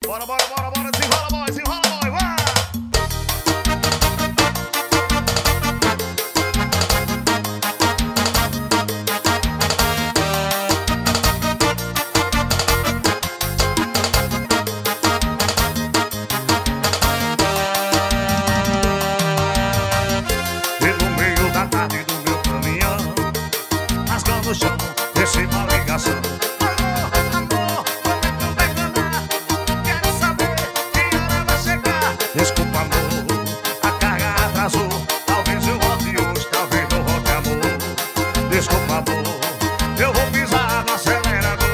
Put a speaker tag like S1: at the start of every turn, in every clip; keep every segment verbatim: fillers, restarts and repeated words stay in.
S1: Bora, bora, bora, bora, desenrola, boy, desenrola, boy, vai! E no meio da tarde do meu caminhão, rasgando o chão, recebo a ligação. Desculpa, amor, a carga atrasou. Talvez eu volte hoje, talvez não volte, amor. Desculpa, amor, eu vou pisar no acelerador.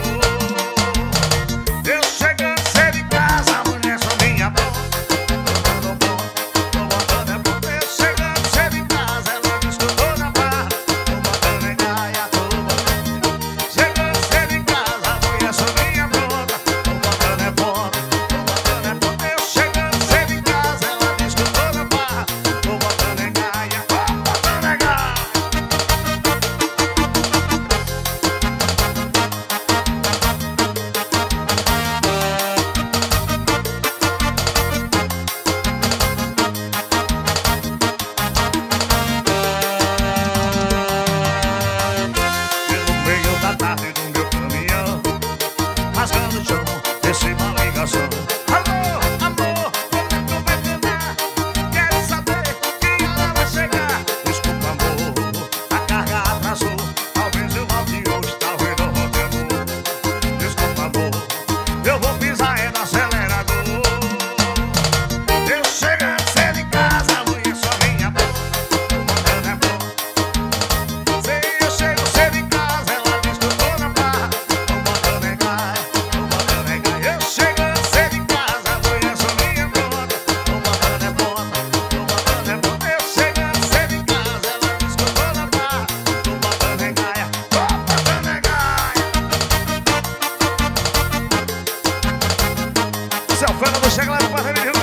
S1: Eu chegando cedo em casa, a mulher só minha porta. Tô botando é ponto. Eu chegando cedo em casa, ela diz que eu tô na barra. Tô botando em gaia, tô botando. Chegando cedo em casa, a mulher só minha porta. Tô botando é ponto, tô botando é ponto. Eu chegando cedo em casa, ela diz que eu tô na barra. Tô botando em gaia, tô botando em gaia. E no meio da tarde do meu caminhão, rasgando o chão, recebo a ligação. Alô, amor, como é que vai terminar? Quero saber que hora vai chegar. Desculpa, amor, a carga atrasou. Talvez eu volte hoje, talvez não volte, amor. Desculpa, amor, eu vou pisar é no acelerador. Eu chegando cedo em casa, a mulher só minha porta. Tô botando é ponto. Sei, eu chego cedo em casa, ela diz que eu tô na barra. Tô botando em gaia, tô botando em gaia. Eu chegando cedo em casa, a mulher só minha porta. Tô botando é ponta, tô botando é ponta. Eu chegando cedo em casa, ela diz que eu tô na barra. Tô botando em gaia, tô botando em gaia. Seu fã não chega lá no Parreira.